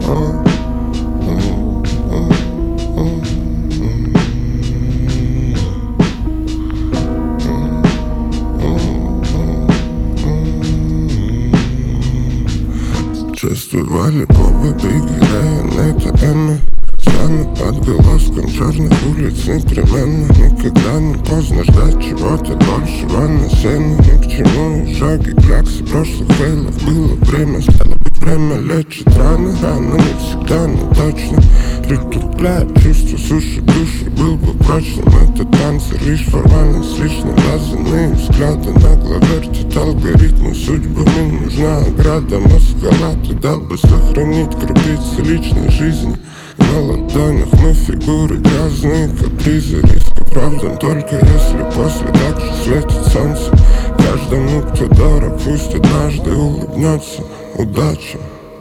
Чувствовали Боба, Бигги, Райан, это Эмми. Станут отголоском черных улиц непременно. Никогда не поздно ждать чего-то большего на сцене. Ни к чему и шаги, кляксы прошлых фейлов. Было время, стало быть время, лечит раны. Рано не всегда, но точно притупляет чувство, суши души. Был бы прочным этот танцы, лишь формальность, лишние лазерные взгляды. Нагло вертит алгоритмы судьбами. Нужна ограда, маскалаты, дал бы сохранить крупицы личной жизни. На ладонях мы фигуры грязные, капризы. Риск оправдан только если после так же светит солнце. Каждому, кто дорог, пусть однажды улыбнется удача.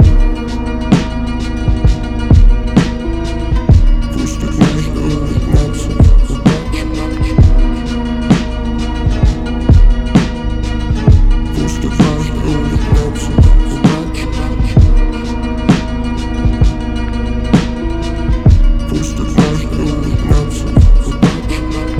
Пусть однажды улыбнется удача. Пусть однажды улыбнется удача. Пусть однажды улыбнется удача.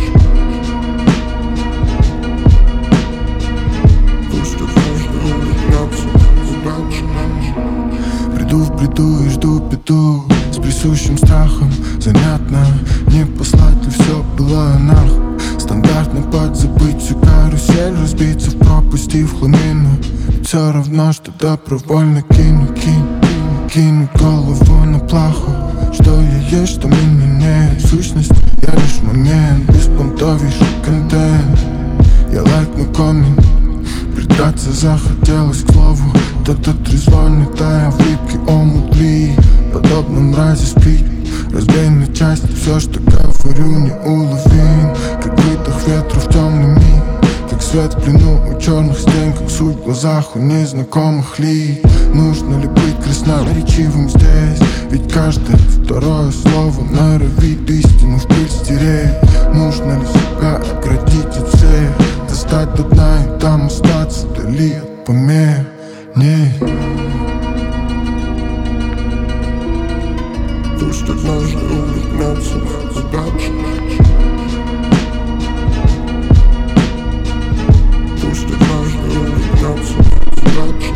Пусть однажды улыбнется удача. Приду в бреду и жду беду с присущим страхом. Занятно, не послать ли все было анарх. Стандартно подзабыть всю карусель, разбиться в пропасти в хламину. Все равно, что добровольно кину голову на плаху. Что я есть, что меня нет. Сущность, я лишь момент. Беспонтовейший контент. Я лайкну коммент. Придраться захотелось к слову. Кто-то трезвонит, а я в липкий омут ли. Подобно мрази спит. Разбей на части все, что говорю, не уловим. Как выдох ветра в темный миг. Как свет в плену у черных стен. Как суть в глазах у незнакомых лиц. Нужно ли быть красноречивым здесь? Ведь каждое второе слово норовит истину в пыль стереть. Нужно ли себя оградить от всех? Достать до дна и там остаться вдали от помех? Нет. Пусть однажды улыбнется удача. Пусть однажды улыбнется удача.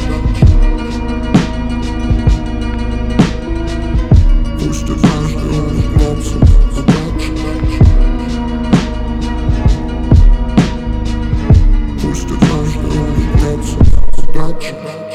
Пусть однажды улыбнется удача. Пусть однажды улыбнется удача.